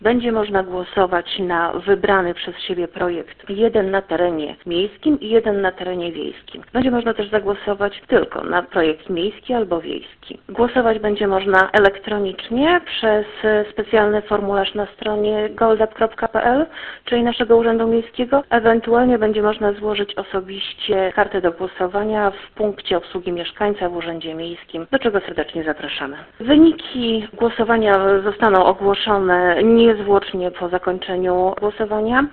Będzie można głosować na wybrany przez siebie projekt, jeden na terenie miejskim i jeden na terenie wiejskim. Będzie można też zagłosować tylko na projekt miejski albo wiejski. Głosować będzie można elektronicznie przez specjalny formularz na stronie goldap.pl, czyli naszego Urzędu Miejskiego. Ewentualnie będzie można złożyć osobiście kartę do głosowania w punkcie obsługi mieszkańca w Urzędzie Miejskim, do czego serdecznie zapraszamy. Wyniki głosowania zostaną ogłoszone niezwłocznie po zakończeniu głosowania.